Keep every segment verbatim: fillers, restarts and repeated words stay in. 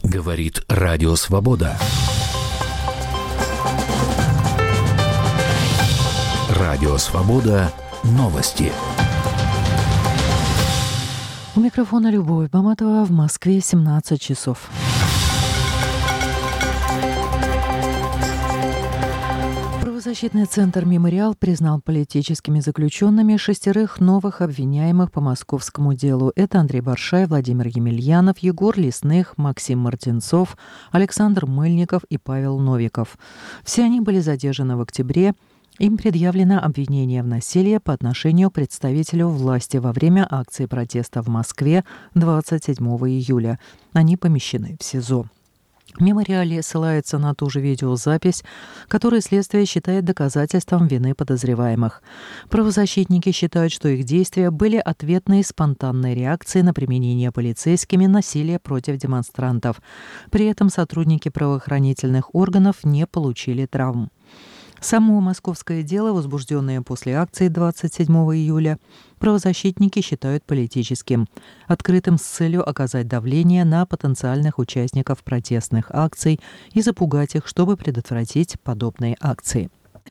Говорит Радио Свобода. Радио Свобода. Новости. У микрофона Любовь Баматова. В Москве семнадцать часов. Правозащитный центр «Мемориал» признал политическими заключенными шестерых новых обвиняемых по московскому делу. Это Андрей Баршай, Владимир Емельянов, Егор Лесных, Максим Мартинцов, Александр Мыльников и Павел Новиков. Все они были задержаны в октябре. Им предъявлено обвинение в насилии по отношению к представителю власти во время акции протеста в Москве двадцать седьмого июля. Они помещены в СИЗО. В «Мемориале» ссылается на ту же видеозапись, которую следствие считает доказательством вины подозреваемых. Правозащитники считают, что их действия были ответной спонтанной реакцией на применение полицейскими насилия против демонстрантов. При этом сотрудники правоохранительных органов не получили травм. Само московское дело, возбужденное после акции двадцать седьмого июля, правозащитники считают политическим, открытым с целью оказать давление на потенциальных участников протестных акций и запугать их, чтобы предотвратить подобные акции.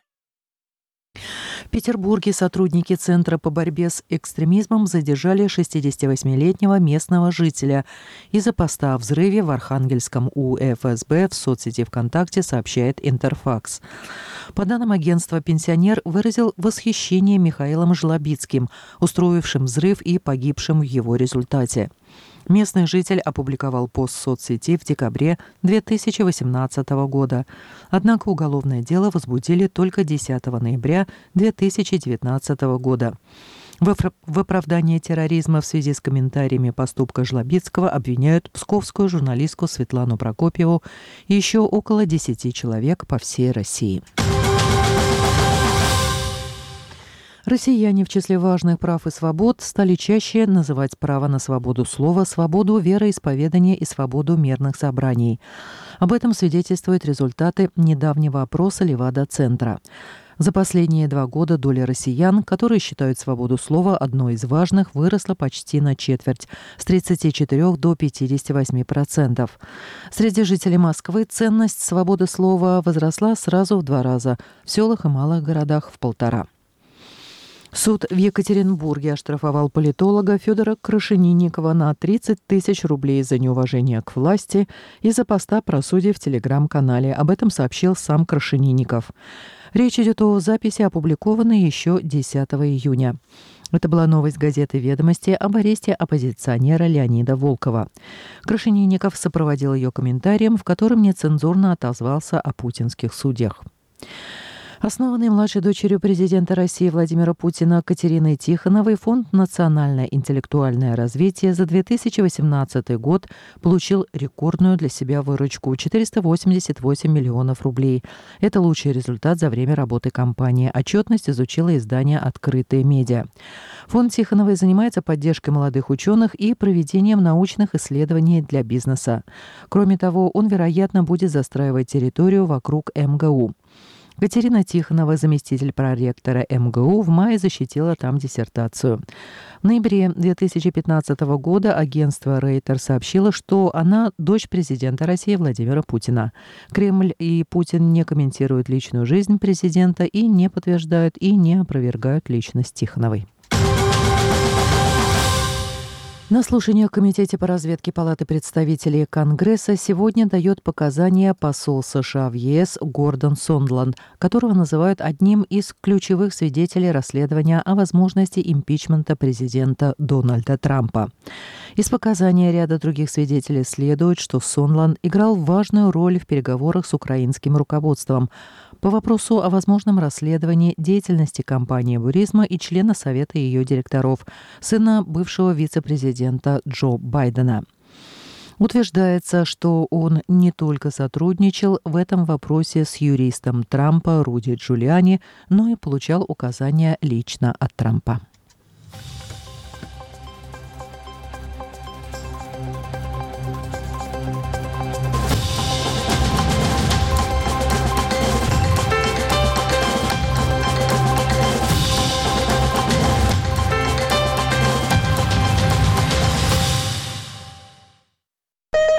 В Петербурге сотрудники Центра по борьбе с экстремизмом задержали шестидесятивосьмилетнего местного жителя из-за поста о взрыве в Архангельском у эф эс бэ в соцсети ВКонтакте, сообщает Интерфакс. По данным агентства, пенсионер выразил восхищение Михаилом Жлобицким, устроившим взрыв и погибшим в его результате. Местный житель опубликовал пост в соцсети в декабре две тысячи восемнадцатого года. Однако уголовное дело возбудили только десятого ноября две тысячи девятнадцатого года. В оправдании терроризма в связи с комментариями поступка Жлобицкого обвиняют псковскую журналистку Светлану Прокопьеву и еще около десяти человек по всей России. Россияне в числе важных прав и свобод стали чаще называть право на свободу слова, свободу вероисповедания и свободу мирных собраний. Об этом свидетельствуют результаты недавнего опроса Левада-центра. За последние два года доля россиян, которые считают свободу слова одной из важных, выросла почти на четверть – с тридцати четырёх до пятидесяти восьми процентов. Среди жителей Москвы ценность свободы слова возросла сразу в два раза, в селах и малых городах – в полтора. Суд в Екатеринбурге оштрафовал политолога Федора Крашенинникова на тридцать тысяч рублей за неуважение к власти из-за поста про судей в телеграм-канале. Об этом сообщил сам Крашенинников. Речь идет о записи, опубликованной еще десятого июня. Это была новость газеты «Ведомости» об аресте оппозиционера Леонида Волкова. Крашенинников сопроводил ее комментарием, в котором нецензурно отозвался о путинских судьях. Основанный младшей дочерью президента России Владимира Путина Катериной Тихоновой фонд «Национальное интеллектуальное развитие» за две тысячи восемнадцатый год получил рекордную для себя выручку – четыреста восемьдесят восемь миллионов рублей. Это лучший результат за время работы компании. Отчетность изучило издание «Открытые медиа». Фонд Тихоновой занимается поддержкой молодых ученых и проведением научных исследований для бизнеса. Кроме того, он, вероятно, будет застраивать территорию вокруг эм гэ у. Катерина Тихонова, заместитель проректора эм гэ у, в мае защитила там диссертацию. В ноябре две тысячи пятнадцатого года агентство Рейтер сообщило, что она дочь президента России Владимира Путина. Кремль и Путин не комментируют личную жизнь президента и не подтверждают и не опровергают личность Тихоновой. На слушаниях в Комитете по разведке Палаты представителей Конгресса сегодня дает показания посол США в е эс Гордон Сондланд, которого называют одним из ключевых свидетелей расследования о возможности импичмента президента Дональда Трампа. Из показаний ряда других свидетелей следует, что Сондланд играл важную роль в переговорах с украинским руководством по вопросу о возможном расследовании деятельности компании «Бурисма» и члена Совета ее директоров, сына бывшего вице-президента Джо Байдена. Утверждается, что он не только сотрудничал в этом вопросе с юристом Трампа Руди Джулиани, но и получал указания лично от Трампа.